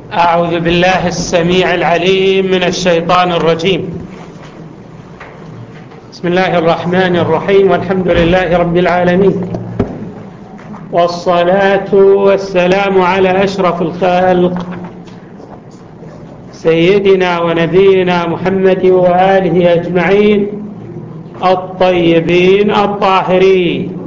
أعوذ بالله السميع العليم من الشيطان الرجيم. بسم الله الرحمن الرحيم، والحمد لله رب العالمين، والصلاة والسلام على أشرف الخلق سيدنا ونبينا محمد وآله أجمعين الطيبين الطاهرين،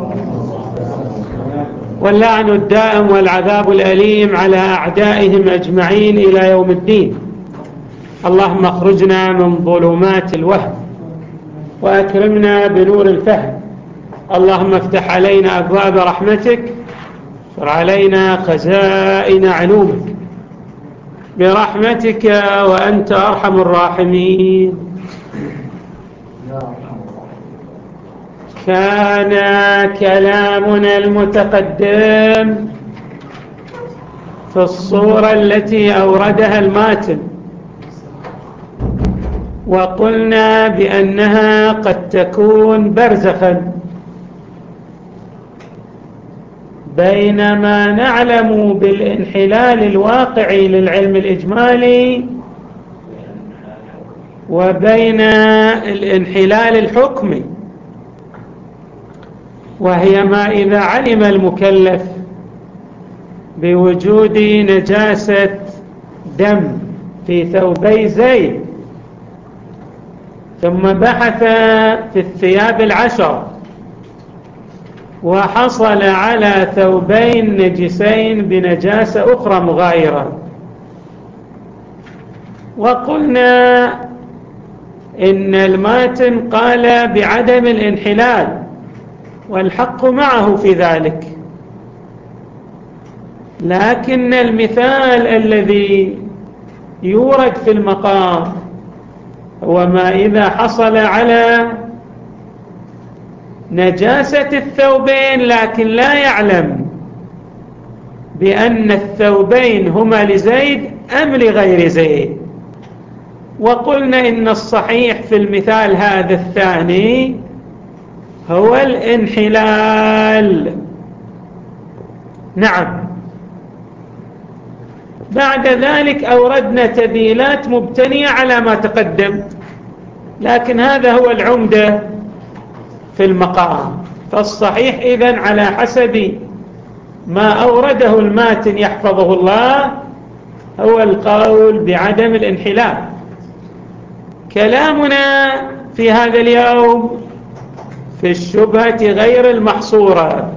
واللعن الدائم والعذاب الأليم على أعدائهم أجمعين إلى يوم الدين. اللهم اخرجنا من ظلمات الوهم وأكرمنا بنور الفهم. اللهم افتح علينا أبواب رحمتك، وانشر علينا خزائن علومك برحمتك وأنت أرحم الراحمين. كان كلامنا المتقدم في الصورة التي أوردها الماتن، وقلنا بأنها قد تكون برزخا بين ما نعلم بالانحلال الواقعي للعلم الإجمالي وبين الانحلال الحكمي، وهي ما إذا علم المكلف بوجود نجاسة دم في ثوبي زيد ثم بحث في الثياب العشر وحصل على ثوبين نجسين بنجاسة أخرى مغايرة، وقلنا إن الماتن قال بعدم الانحلال، والحق معه في ذلك، لكن المثال الذي يورد في المقام هو ما إذا حصل على نجاسة الثوبين لكن لا يعلم بأن الثوبين هما لزيد أم لغير زيد. وقلنا إن الصحيح في المثال هذا الثاني هو الانحلال. نعم. بعد ذلك أوردنا تبيلات مبتنية على ما تقدم، لكن هذا هو العمدة في المقام. فالصحيح إذن على حسب ما أورده الماتن يحفظه الله هو القول بعدم الانحلال. كلامنا في هذا اليوم في الشبهة غير المحصورة.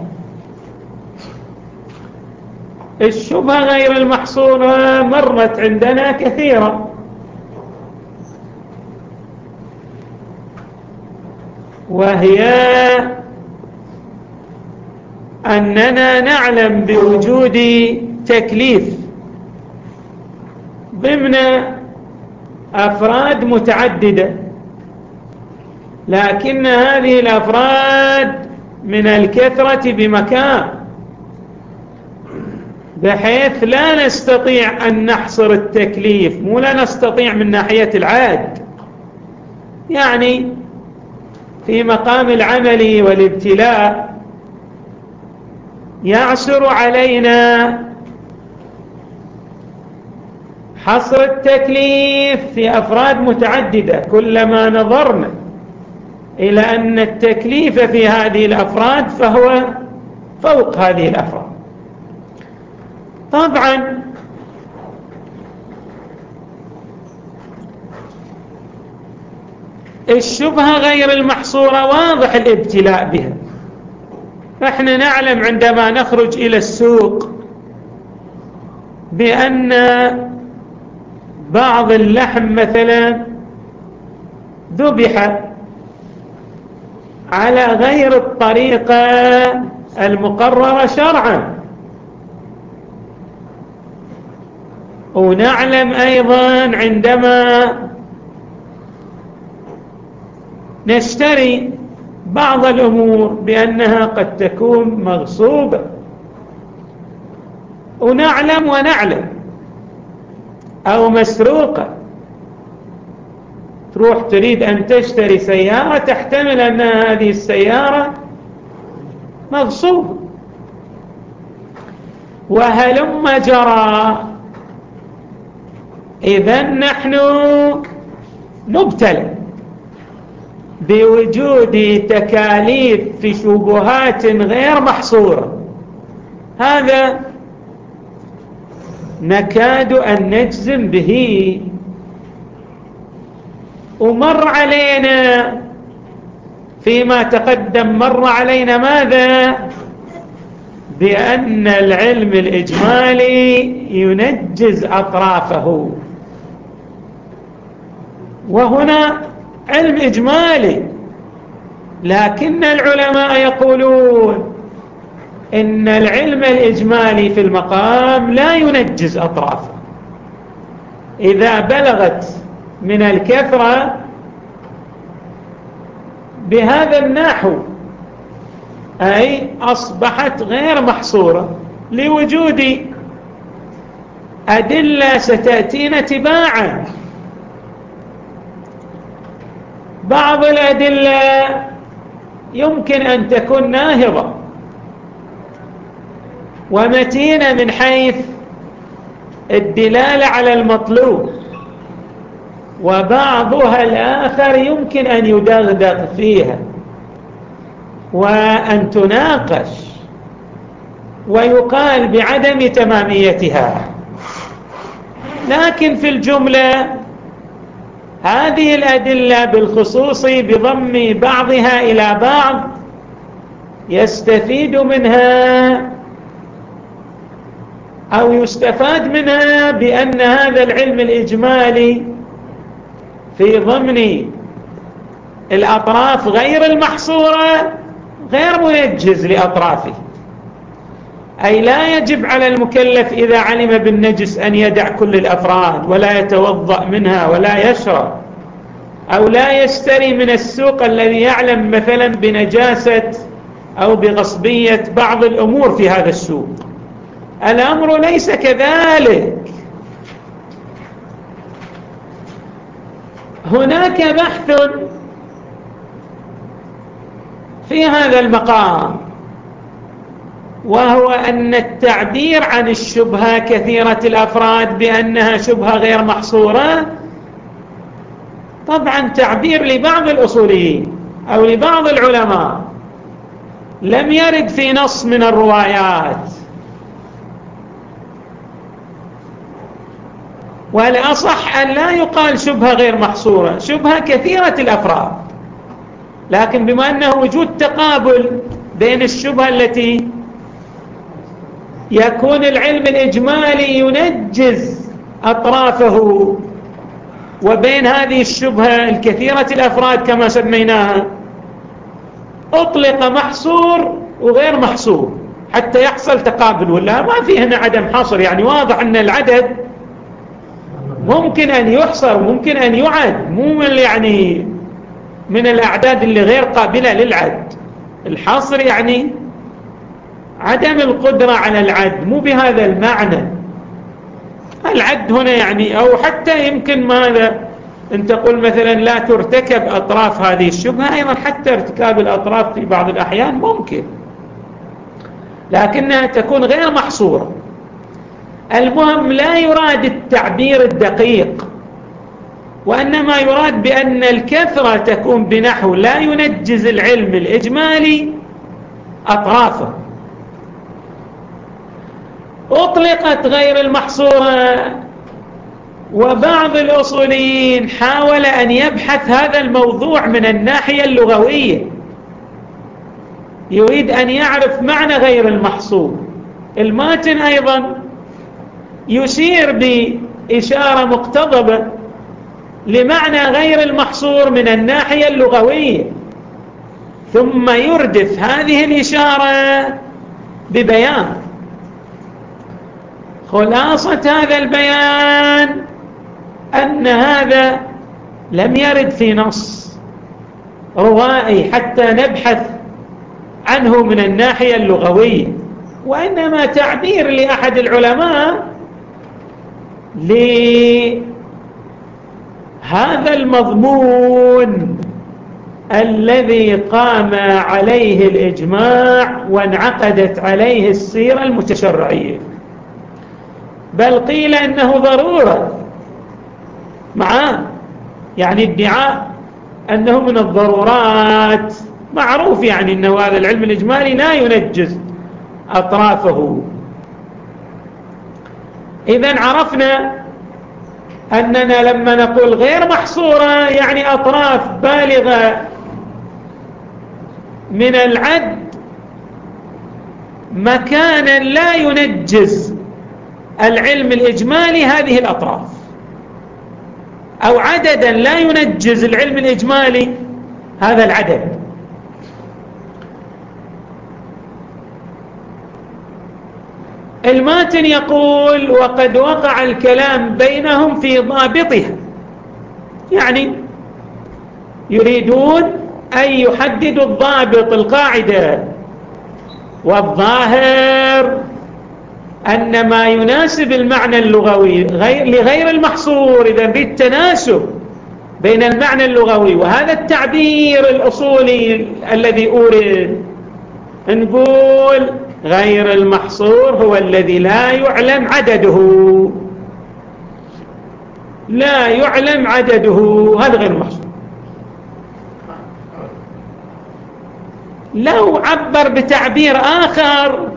الشبهة غير المحصورة مرت عندنا كثيرا، وهي أننا نعلم بوجود تكليف ضمن أفراد متعددة، لكن هذه الأفراد من الكثرة بمكان بحيث لا نستطيع أن نحصر التكليف، مو لا نستطيع من ناحية العاد، يعني في مقام العمل والابتلاء يعسر علينا حصر التكليف في أفراد متعددة. كلما نظرنا إلى أن التكليف في هذه الأفراد فهو فوق هذه الأفراد. طبعا الشبهة غير المحصورة واضح الابتلاء بها. فإحنا نعلم عندما نخرج إلى السوق بأن بعض اللحم مثلا ذبح على غير الطريقة المقررة شرعا، ونعلم أيضا عندما نشتري بعض الأمور بأنها قد تكون مغصوبة، ونعلم أو مسروقة. تروح تريد أن تشتري سيارة تحتمل أن هذه السيارة مغصوبة، وهلم جرى إذن نحن نبتلى بوجود تكاليف في شبهات غير محصورة. هذا نكاد أن نجزم به. ومر علينا فيما تقدم، مر علينا ماذا؟ بأن العلم الإجمالي ينجز أطرافه. وهنا علم إجمالي، لكن العلماء يقولون إن العلم الإجمالي في المقام لا ينجز أطرافه. إذا بلغت من الكثرة بهذا النحو أي أصبحت غير محصورة لوجود أدلة ستأتينا تباعا. بعض الأدلة يمكن أن تكون ناهضة ومتينة من حيث الدلالة على المطلوب، وبعضها الآخر يمكن أن يدغدغ فيها وأن تناقش ويقال بعدم تماميتها. لكن في الجملة هذه الأدلة بالخصوص بضم بعضها إلى بعض يستفيد منها أو يستفاد منها بأن هذا العلم الإجمالي في ضمن الأطراف غير المحصورة غير منجز لأطرافه، أي لا يجب على المكلف إذا علم بالنجس أن يدع كل الأفراد ولا يتوضأ منها ولا يشرب، أو لا يشتري من السوق الذي يعلم مثلا بنجاسة أو بغصبية بعض الأمور في هذا السوق. الأمر ليس كذلك. هناك بحث في هذا المقام، وهو أن التعبير عن الشبهة كثيرة الأفراد بأنها شبهة غير محصورة طبعا تعبير لبعض الأصوليين أو لبعض العلماء لم يرد في نص من الروايات، والأصح أن لا يقال شبهة غير محصورة، شبهة كثيرة الأفراد. لكن بما أنه وجود تقابل بين الشبهة التي يكون العلم الإجمالي ينجز أطرافه وبين هذه الشبهة الكثيرة الأفراد كما سميناها، أطلق محصور وغير محصور حتى يحصل تقابل، ولا ما في هنا عدم حصر. يعني واضح أن العدد ممكن أن يحصر وممكن أن يعد، مو من الأعداد اللي غير قابلة للعد. الحصر يعني عدم القدرة على العد، مو بهذا المعنى. العد هنا أو حتى يمكن ماذا أن تقول مثلا لا ترتكب أطراف هذه الشبهة، أيضا حتى ارتكاب الأطراف في بعض الأحيان ممكن، لكنها تكون غير محصورة. المهم لا يراد التعبير الدقيق، وإنما يراد بأن الكثرة تكون بنحو لا ينجز العلم الإجمالي أطرافه. أطلقت غير المحصورة، وبعض الأصوليين حاول أن يبحث هذا الموضوع من الناحية اللغوية، يريد أن يعرف معنى غير المحصور. الماتن أيضا يشير بإشارة مقتضبة لمعنى غير المحصور من الناحية اللغوية، ثم يردف هذه الإشارة ببيان. خلاصة هذا البيان أن هذا لم يرد في نص روائي حتى نبحث عنه من الناحية اللغوية، وإنما تعبير لأحد العلماء لهذا المضمون الذي قام عليه الإجماع وانعقدت عليه السيرة المتشرعية. بل قيل إنه ضرورة معاه، يعني ادعاء أنه من الضرورات معروف، يعني أنه هذا العلم الإجمالي لا ينجز أطرافه. إذن عرفنا أننا لما نقول غير محصورة يعني أطراف بالغة من العد مكانا لا ينجز العلم الإجمالي هذه الأطراف، أو عددا لا ينجز العلم الإجمالي هذا العدد. الماتن يقول وقد وقع الكلام بينهم في ضابطها، يعني يريدون أن يحددوا الضابط القاعدة، والظاهر أن ما يناسب المعنى اللغوي لغير المحصور. إذا بالتناسب بين المعنى اللغوي وهذا التعبير الأصولي الذي أورد، نقول غير المحصور هو الذي لا يعلم عدده، لا يعلم عدده، هذا غير المحصور. لو عبر بتعبير آخر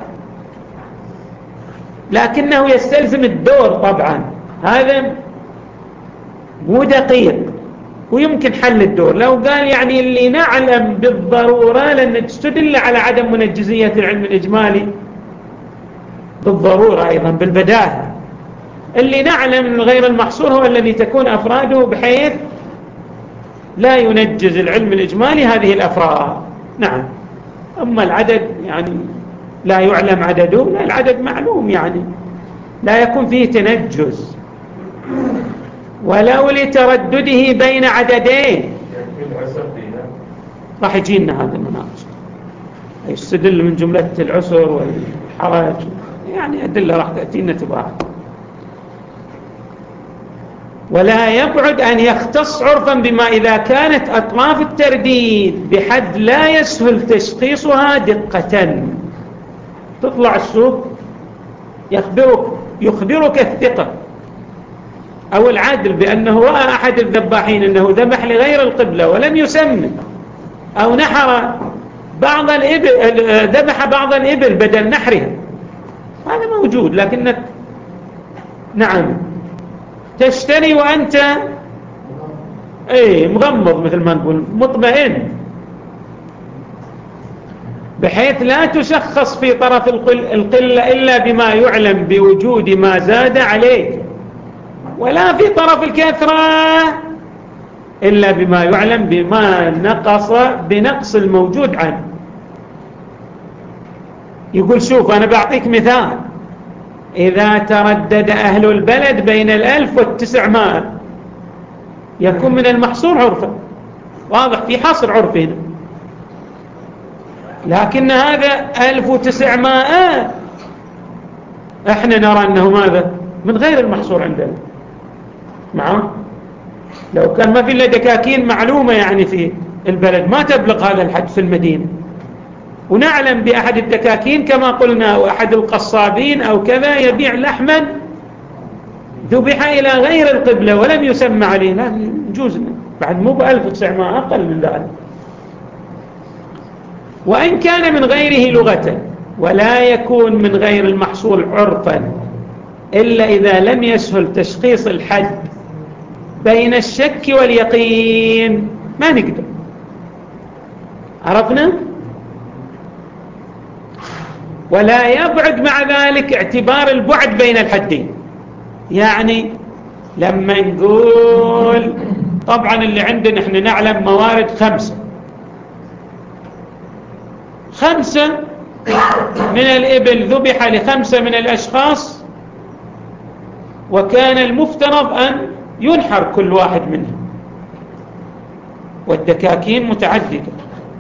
لكنه يستلزم الدور، طبعا هذا مو دقيق ويمكن حل الدور. لو قال يعني اللي نعلم بالضرورة، لأن تستدل على عدم منجزية العلم الإجمالي بالضرورة أيضا بالبداهة، اللي نعلم من غير المحصور هو الذي تكون أفراده بحيث لا ينجز العلم الإجمالي هذه الأفراد. نعم. أما العدد يعني لا يعلم عدده، لا، العدد معلوم، يعني لا يكون فيه تنجز ولو لتردده بين عددين. راح يجينا هذا المناقشة، يستدل من جملة العسر والحرج، يعني أدلة راح تأتينا تباعا. ولا يبعد أن يختص عرفا بما إذا كانت أطراف الترديد بحد لا يسهل تشخيصها دقة. تطلع السوق يخبرك الثقة أو العادل بأنه رأى أحد الذباحين أنه ذبح لغير القبلة ولم يسمي، أو نحر بعض الإبل، ذبح بعض الإبل بدل نحرها، هذا موجود. لكنك نعم تشتري وأنت مغمض، مثل ما نقول مطمئن، بحيث لا تشخص في طرف القلة إلا بما يعلم بوجود ما زاد عليه، ولا في طرف الكثرة إلا بما يعلم بما نقص بنقص الموجود عنه. يقول شوف أنا بعطيك مثال، إذا تردد أهل البلد بين 1000 و900 يكون من المحصور عرفا، واضح في حصر عرفي هنا. لكن هذا 1900 احنا نرى أنه ماذا؟ من غير المحصور عندنا. معه لو كان ما في إلا دكاكين معلومة يعني في البلد ما تبلغ هذا الحد في المدينة، ونعلم بأحد الدكاكين كما قلنا وأحد القصابين أو كذا يبيع لحما ذبح إلى غير القبلة ولم يسمى عليه، لا يجوز بعد مو ب1900، أقل من ذلك. وإن كان من غيره لغة، ولا يكون من غير المحصول عرفا إلا إذا لم يسهل تشخيص الحد بين الشك واليقين، ما نقدر. عرفنا؟ ولا يبعد مع ذلك اعتبار البعد بين الحدين، يعني لما نقول طبعا اللي عندنا احنا نعلم موارد 5 من الإبل ذبح ل5 من الأشخاص، وكان المفترض أن ينحر كل واحد منهم، والدكاكين متعددة.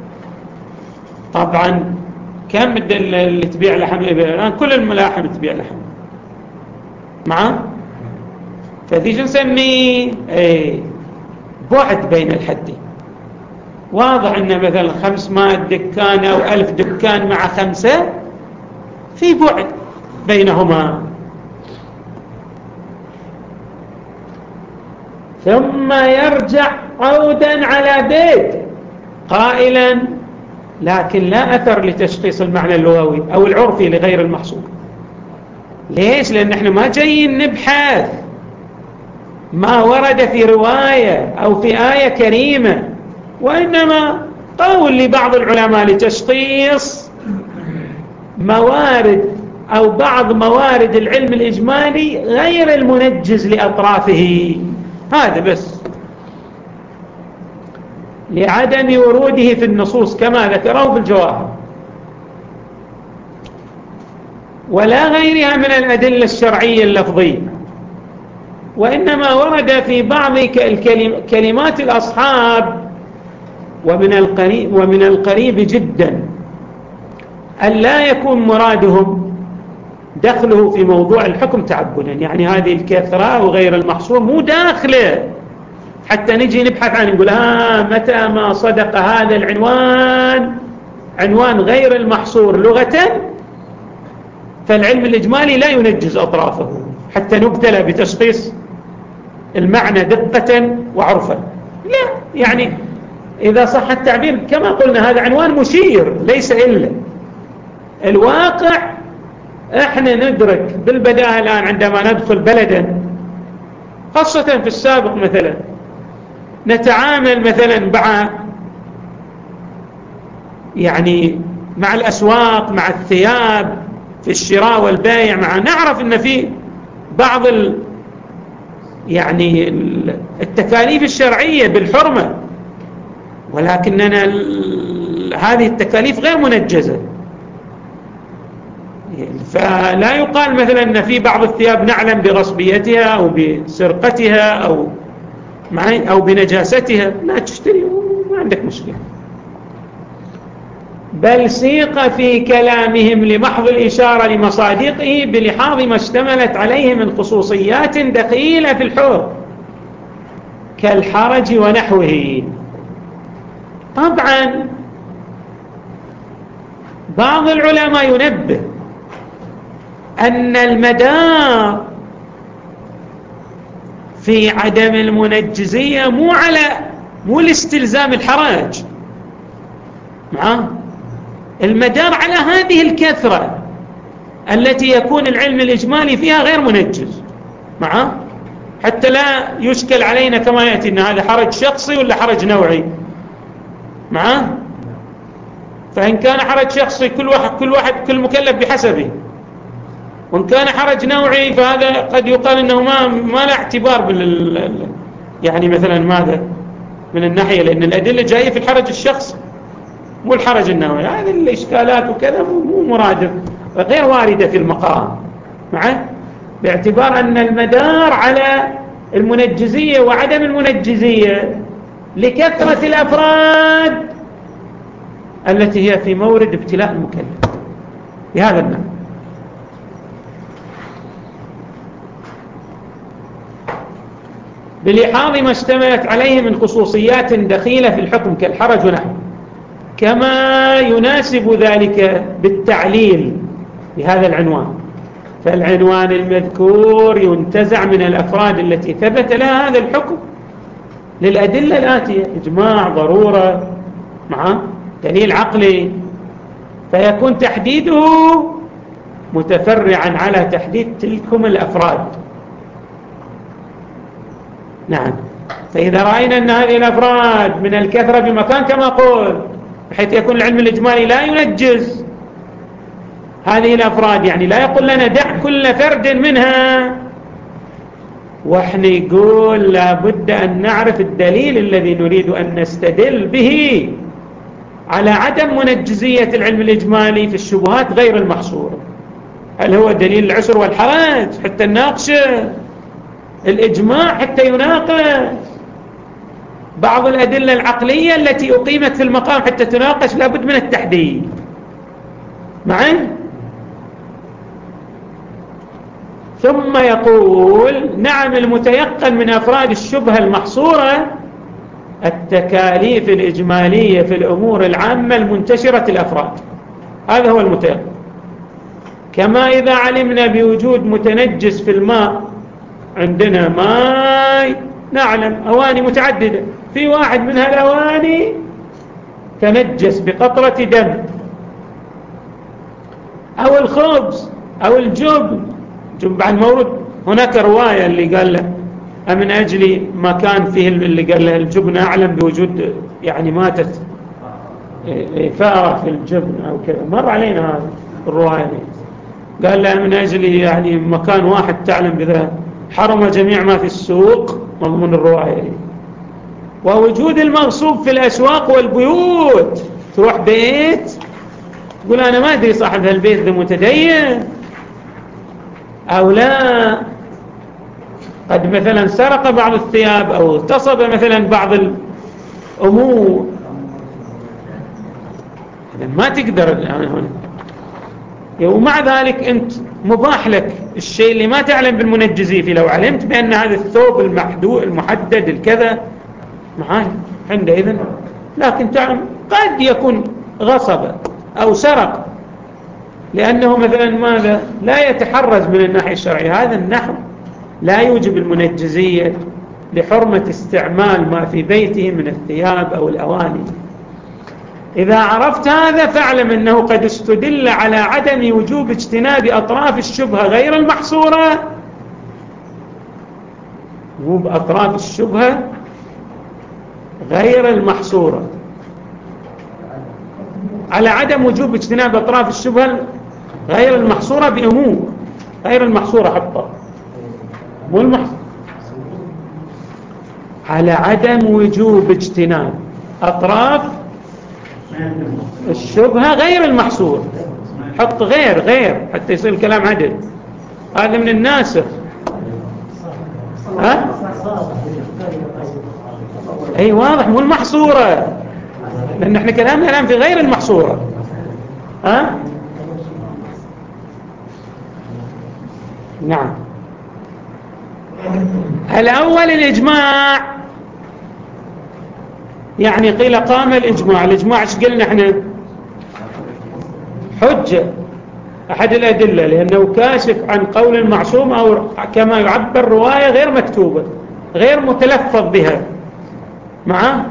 طبعا كم اللي تبيع لحم إبل الآن؟ كل الملاحم تبيع لحم معه، فذيش نسميه بعد بين الحدين. واضح أن مثلا 500 دكان أو 1000 دكان مع 5 في بعد بينهما. ثم يرجع عودا على بيت قائلا لكن لا أثر لتشخيص المعنى اللغوي أو العرفي لغير المحصور. ليش؟ لأن احنا ما جايين نبحث ما ورد في رواية أو في آية كريمة، وإنما قول لبعض العلماء لتشخيص موارد أو بعض موارد العلم الإجمالي غير المنجز لأطرافه، هذا بس، لعدم وروده في النصوص كما ذكره في الجواهر ولا غيرها من الأدلة الشرعية اللفظية، وإنما ورد في بعض كلمات الأصحاب ومن القريب جدا أن لا يكون مرادهم دخله في موضوع الحكم تعبدا، يعني هذه الكثرة وغير المحصور مو داخله حتى نجي نبحث عنه نقول متى ما صدق هذا العنوان عنوان غير المحصور لغة فالعلم الإجمالي لا ينجز أطرافه حتى نبتلى بتشخيص المعنى دقة وعرفا. لا، يعني إذا صح التعبير كما قلنا هذا عنوان مشير ليس إلا الواقع. احنا ندرك بالبداهة الآن عندما ندخل بلدا، خاصة في السابق مثلا نتعامل مثلا مع الأسواق، مع الثياب، في الشراء والبيع، نعرف أن في بعض التكاليف الشرعية بالحرمة، ولكننا هذه التكاليف غير منجزة. فلا يقال مثلا أن في بعض الثياب نعلم بغصبيتها أو بسرقتها أو بنجاستها، لا تشتري ما عندك مشكلة، بل سيق في كلامهم لمحض الإشارة لمصادقه بلحاظ ما اشتملت عليه من خصوصيات دخيلة في الحكم كالحرج ونحوه. طبعا بعض العلماء ينبه أن المدار في عدم المنجزية مو لاستلزام الحرج، المدار على هذه الكثرة التي يكون العلم الإجمالي فيها غير منجز، حتى لا يشكل علينا كما يأتي أن هذا حرج شخصي ولا حرج نوعي. فإن كان حرج شخصي كل مكلف بحسبه، وإن كان حرج نوعي فهذا قد يقال أنه ما لا اعتبار مثلا ماذا من الناحية، لأن الأدلة جاية في الحرج الشخصي مو الحرج النوعي. هذه الإشكالات وكذا مو مرادف غير واردة في المقام، باعتبار أن المدار على المنجزية وعدم المنجزية لكثرة الأفراد التي هي في مورد ابتلاء المكلف بهذا المعنى. بلحاظ ما اشتملت عليه من خصوصيات دخيلة في الحكم كالحرج ونحوه، كما يناسب ذلك بالتعليل بهذا العنوان. فالعنوان المذكور ينتزع من الأفراد التي ثبت لها هذا الحكم للأدلة الآتية: إجماع، ضرورة، دليل عقلي، فيكون تحديده متفرعا على تحديد تلكم الأفراد. نعم. فإذا رأينا أن هذه الأفراد من الكثرة بمكان كما قول، بحيث يكون العلم الإجمالي لا ينجز هذه الأفراد، لا يقول لنا دع كل فرد منها، وإحنا يقول لابد أن نعرف الدليل الذي نريد أن نستدل به على عدم منجزية العلم الإجمالي في الشبهات غير المحصورة. هل هو دليل العسر والحرج حتى نناقشه؟ الإجماع حتى يناقش؟ بعض الأدلة العقلية التي أقيمت في المقام حتى تناقش؟ لابد من التحديد معي. ثم يقول: نعم، المتيقن من أفراد الشبهة المحصورة التكاليف الإجمالية في الأمور العامة المنتشرة الأفراد، هذا هو المتيقن. كما إذا علمنا بوجود متنجس في الماء، عندنا ماء نعلم أواني متعددة، في واحد من هالأواني تنجس بقطرة دم، أو الخبز أو الجبن بعد مورد. هناك رواية اللي قال له من أجل ما كان فيه اللي قال له الجبن أعلم بوجود يعني ماتت فأرة في الجبن أو كذا، مر علينا هذا الرواية دي. قال له من أجل يعني مكان واحد تعلم بذا حرم جميع ما في السوق، مضمون الرواية دي. ووجود المغصوب في الأسواق والبيوت، تروح بيت تقول أنا ما أدري صاحب هالبيت ذا متدين أو لا، قد مثلا سرق بعض الثياب أو اغتصب مثلا بعض الأمور، ما تقدر الآن هنا. ومع ذلك أنت مباح لك الشيء اللي ما تعلم بالمنجزي فيه، لو علمت بأن هذا الثوب المحدد الكذا معاي عندئذ، لكن تعلم قد يكون غصب أو سرق، لأنه مثلا ماذا لا يتحرز من الناحية الشرعية. هذا النحو لا يوجب المنجزية لحرمة استعمال ما في بيته من الثياب أو الأواني. إذا عرفت هذا فاعلم أنه قد استدل على عدم وجوب اجتناب أطراف الشبهة غير المحصورة، أطراف الشبهة غير المحصورة، على عدم وجوب اجتناب أطراف الشبهة غير المحصورة بأمور غير المحصورة، حتى مو المحصورة، على عدم وجوب اجتناب أطراف الشبهة غير المحصورة. حط غير حتى يصير الكلام عدل، هذا من الناسخ. ها؟ أي واضح، مو المحصورة، لأن احنا كلامنا الآن في غير المحصورة. ها؟ نعم. الأول الإجماع، يعني قيل قام الإجماع. الإجماع ايش قلنا احنا؟ حجة، أحد الأدلة، لأنه كاشف عن قول المعصوم، أو كما يعبر رواية غير مكتوبة غير متلفظ بها معه.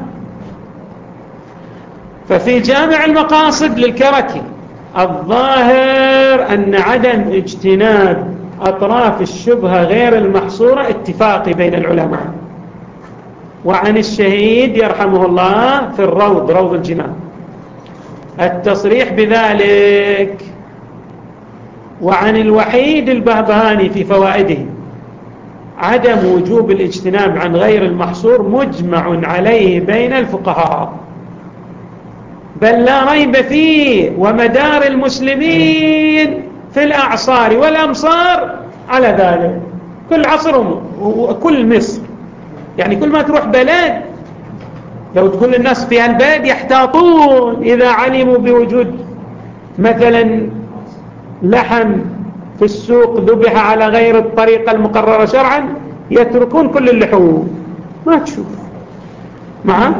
ففي جامع المقاصد للكركي الظاهر أن عدم اجتناب أطراف الشبهة غير المحصورة اتفاقي بين العلماء. وعن الشهيد يرحمه الله في الروض، روض الجنان، التصريح بذلك. وعن الوحيد البهبهاني في فوائده عدم وجوب الاجتناب عن غير المحصور مجمع عليه بين الفقهاء، بل لا ريب فيه، ومدار المسلمين في الأعصار والأمصار على ذلك. كل عصر وكل مصر، يعني كل ما تروح بلد لو تقول الناس في هالبلد يحتاطون إذا علموا بوجود مثلا لحم في السوق ذبح على غير الطريقة المقررة شرعا، يتركون كل اللحوم، ما تشوف معه.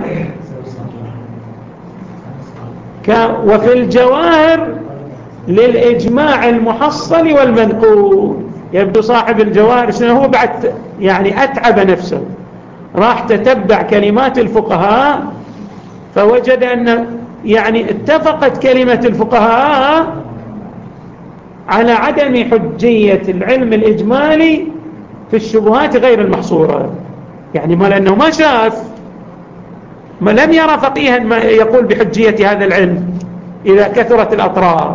وفي الجواهر للإجماع المحصل والمنقول. يبدو صاحب الجواهر شنو هو بعد يعني أتعب نفسه، راح تتبع كلمات الفقهاء فوجد أن يعني اتفقت كلمة الفقهاء على عدم حجية العلم الإجمالي في الشبهات غير المحصورة. يعني ما لأنه ما شاف، ما لم يرى فقيها ما يقول بحجية هذا العلم إذا كثرت الأطراف.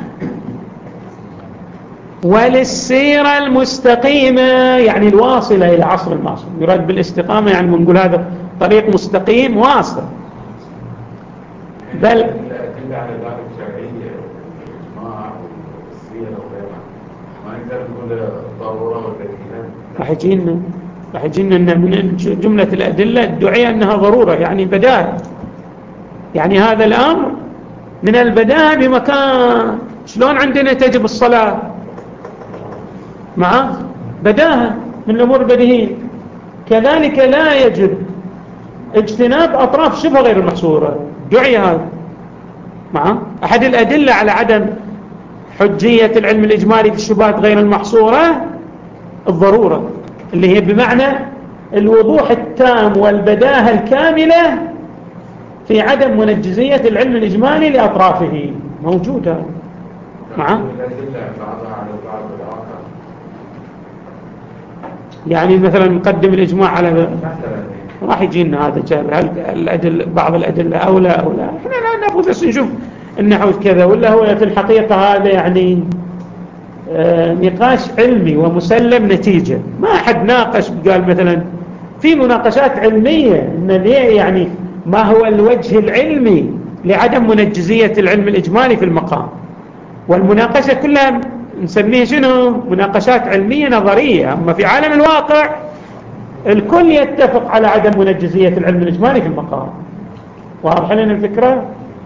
وللسيرة المستقيمة، يعني الواصلة إلى عصر المعصوم، يراد بالاستقامة يعني نقول هذا طريق مستقيم واصل. بل الأدلة على ذلك شرعية، الإجماع والسيرة وغيرها، ما نقدر نقول ضرورة والبديهة. راح يجينا أن من جملة الأدلة الدعية أنها ضرورة، يعني بداهة، يعني هذا الأمر من البداهة بمكان. شلون عندنا تجب الصلاة مع بداهة من الأمور البديهية، كذلك لا يجب اجتناب أطراف شبه غير المحصورة، دعي هذا مع أحد الأدلة على عدم حجية العلم الإجمالي في الشبهات غير المحصورة الضرورة، اللي هي بمعنى الوضوح التام والبداهة الكاملة في عدم منجزية العلم الإجمالي لأطرافه موجودة معه. يعني مثلا نقدم الإجماع على راح يجينا هذا جابر، هل الأدلة بعض الأدلة أولى أو لا؟ إحنا لا نأخذ بس نشوف النحو كذا، ولا هو في الحقيقة هذا يعني نقاش علمي ومسلم نتيجة. ما أحد ناقش قال مثلا في مناقشات علمية إن يعني ما هو الوجه العلمي لعدم منجزية العلم الإجمالي في المقام، والمناقشة كلها نسميها شنو؟ مناقشات علمية نظرية. أما في عالم الواقع الكل يتفق على عدم منجزية العلم الإجمالي في المقام. واضح لنا الفكرة؟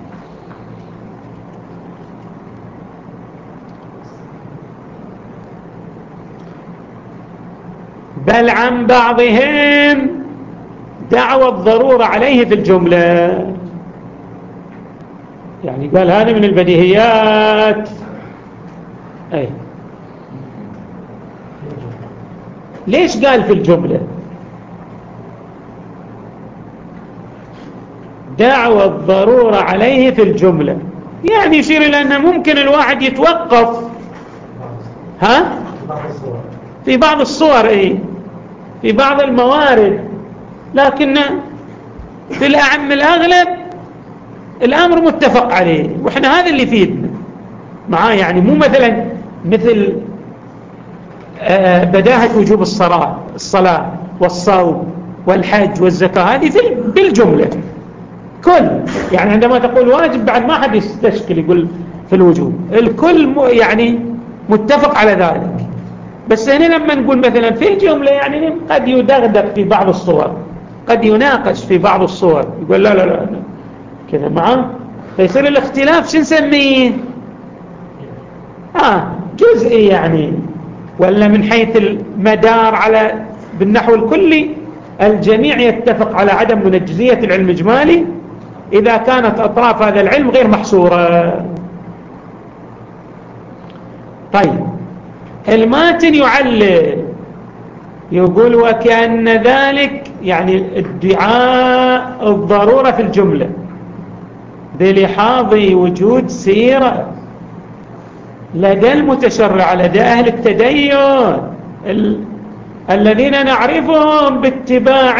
بل عن بعضهم دعوى الضرورة عليه في الجملة. يعني قال هذا من البديهيات. أي ليش قال في الجملة دعوى الضرورة عليه في الجملة؟ يعني يشير إلى أنه ممكن الواحد يتوقف في بعض الصور، في بعض الموارد، لكن في الأعم الأغلب الأمر متفق عليه، وإحنا هذا اللي يفيدنا معاه. يعني مو مثلا مثل بداهة وجوب الصلاة والصوم والحج والزكاة، هذه بالجملة كل. يعني عندما تقول واجب بعد ما حد يستشكل يقول في الوجوب، الكل يعني متفق على ذلك. بس هنا لما نقول مثلا في الجملة يعني قد يدغدغ في بعض الصور، قد يناقش في بعض الصور، يقول لا لا لا كذا معه، فيصير الاختلاف شو نسميه جزئي يعني، ولا من حيث المدار على بالنحو الكلي الجميع يتفق على عدم منجزية العلم الإجمالي إذا كانت أطراف هذا العلم غير محصورة. طيب الماتن يعلل يقول وكأن ذلك يعني ادعاء الضرورة في الجملة بلحاظ وجود سيرة لدى المتشرع، لدى أهل التدين الذين نعرفهم باتباع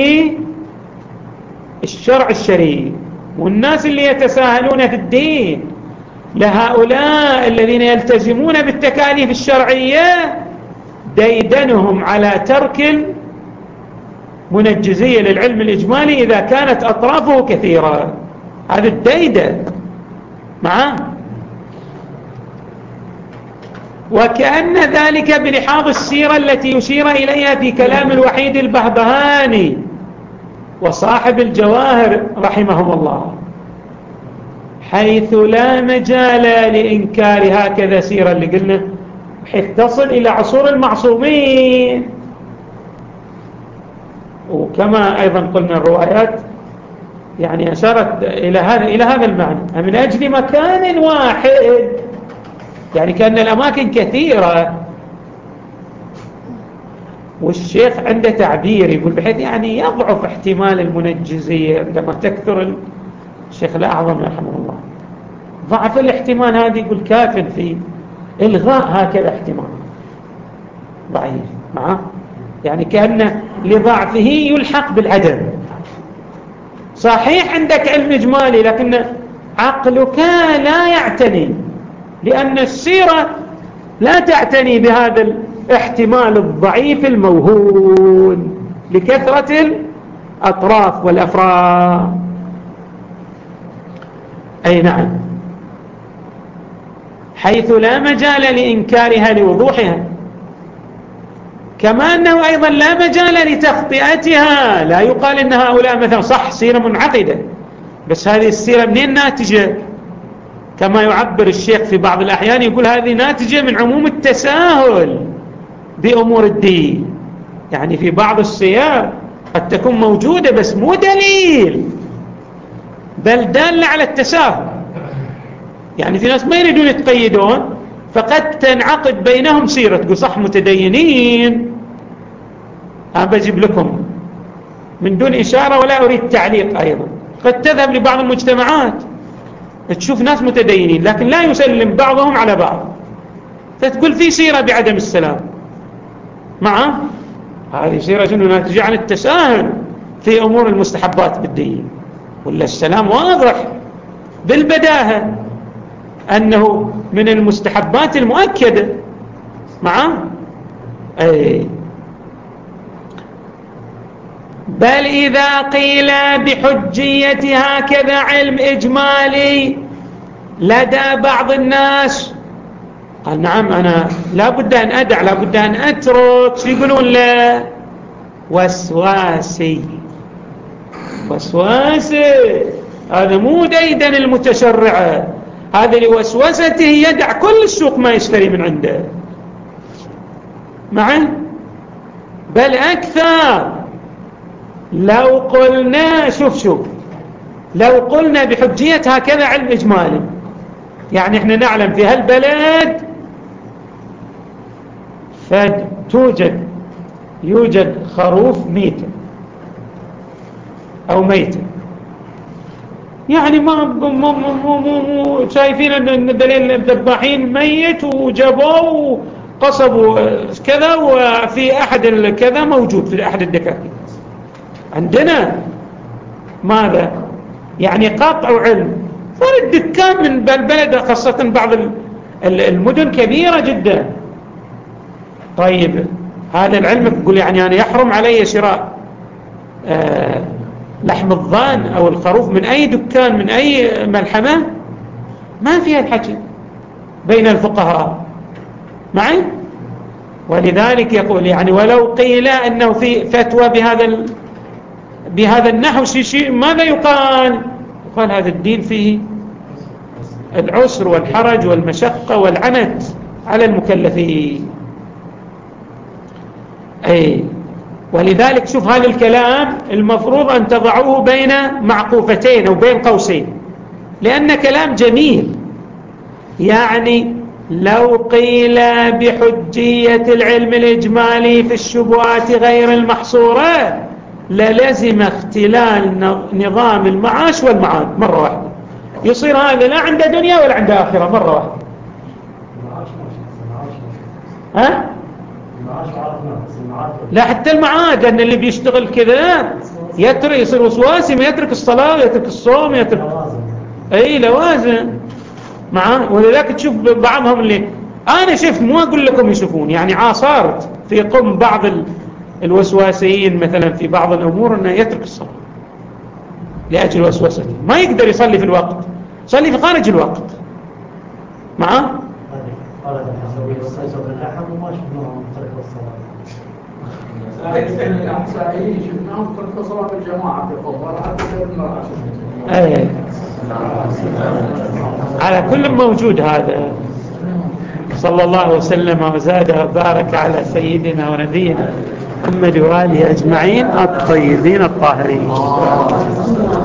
الشرع الشريف، والناس اللي يتساهلون في الدين، لهؤلاء الذين يلتزمون بالتكاليف الشرعية ديدنهم على ترك المنجزية للعلم الإجمالي إذا كانت أطرافه كثيرة. هذا الديدن معاه. وكأن ذلك بلحاظ السيرة التي يشير إليها في كلام الوحيد البهبهاني وصاحب الجواهر رحمهم الله، حيث لا مجال لإنكار هكذا سيرة اللي قلنا حيث تصل إلى عصور المعصومين. وكما أيضا قلنا الروايات يعني أشارت إلى هذا المعنى، من أجل مكان واحد، يعني كأن الأماكن كثيرة. والشيخ عنده تعبير يقول بحيث يعني يضعف احتمال المنجزية عندما تكثر. الشيخ الأعظم رحمه الله ضعف الاحتمال هذا يقول كاف في إلغاء هكذا احتمال ضعيف معه، يعني كأن لضعفه يلحق بالعدم. صحيح عندك علم إجمالي لكن عقلك لا يعتني، لأن السيرة لا تعتني بهذا الاحتمال الضعيف الموهون لكثرة الأطراف والأفراد. أي نعم، حيث لا مجال لإنكارها لوضوحها، كما أنه أيضا لا مجال لتخطئتها. لا يقال إن هؤلاء مثلا صح سيرة منعقدة، بس هذه السيرة منين ناتجة؟ كما يعبر الشيخ في بعض الأحيان يقول هذه ناتجة من عموم التساهل بأمور الدين. يعني في بعض السير قد تكون موجودة بس مو دليل، بل دالة على التساهل. يعني في ناس ما يريدون يتقيدون، فقد تنعقد بينهم سيرة تقول صح متدينين أنا بجيب لكم من دون إشارة ولا أريد تعليق أيضا. قد تذهب لبعض المجتمعات تشوف ناس متدينين لكن لا يسلم بعضهم على بعض، فتقول في سيرة بعدم السلام معه. هذه سيرة شنو؟ ناتجة عن التساهل في أمور المستحبات بالدين، ولا السلام واضح بالبداهة أنه من المستحبات المؤكدة معه. أي بل إذا قيل بحجية هكذا علم إجمالي لدى بعض الناس، قال نعم أنا لا بد أن أدع، لا بد أن أترك. شو يقولون له؟ وسواسي. وسواسي هذا مو ديدن المتشرعة، هذا لوسوسته يدع كل السوق ما يشتري من عنده معه. بل أكثر، لو قلنا شوف لو قلنا بحجية هكذا علم إجمالي، يعني احنا نعلم في هالبلد يوجد خروف ميت أو ميت، يعني ما شايفين أن دليل الذباحين ميت وجابوه وقصبوا كذا، وفي أحد كذا موجود في أحد الدكاكين عندنا ماذا؟ يعني قطع علم. صار الدكان من بالبلد خاصة بعض المدن كبيرة جدا. طيب هذا العلم تقول يعني أنا يحرم علي شراء لحم الضان أو الخروف من أي دكان من أي ملحمة؟ ما فيها الحكي بين الفقهاء معي. ولذلك يقول يعني ولو قيل أنه في فتوى بهذا النحو شيء ماذا يقال؟ يقال هذا الدين فيه العسر والحرج والمشقة والعنت على المكلفين. أي ولذلك شوف هذا الكلام المفروض أن تضعوه بين معقوفتين أو بين قوسين، لأن كلام جميل. يعني لو قيل بحجية العلم الإجمالي في الشبهات غير المحصورة للزم اختلال نظام المعاش والمعاد مرة واحدة، يصير هذا لا عنده دنيا ولا عنده آخرة مرة واحدة. ها؟ لا حتى المعاد، لأن اللي بيشتغل كذا يترك يصير وسواسي، ما يترك الصلاة ويترك الصوم يترك أي لوازم معاه. ولذلك تشوف بعضهم اللي أنا شفت، مو أقول لكم يشوفون، يعني عاصرت في قم بعض الوسواسيين مثلا في بعض الأمور أنه يترك الصلاة لأجل وسوسته، ما يقدر يصلي في الوقت، يصلي في خارج الوقت معاه. على كل موجود هذا. صلى الله وسلم وزاد وبارك على سيدنا ونبينا محمد وآله أجمعين الطيبين الطاهرين.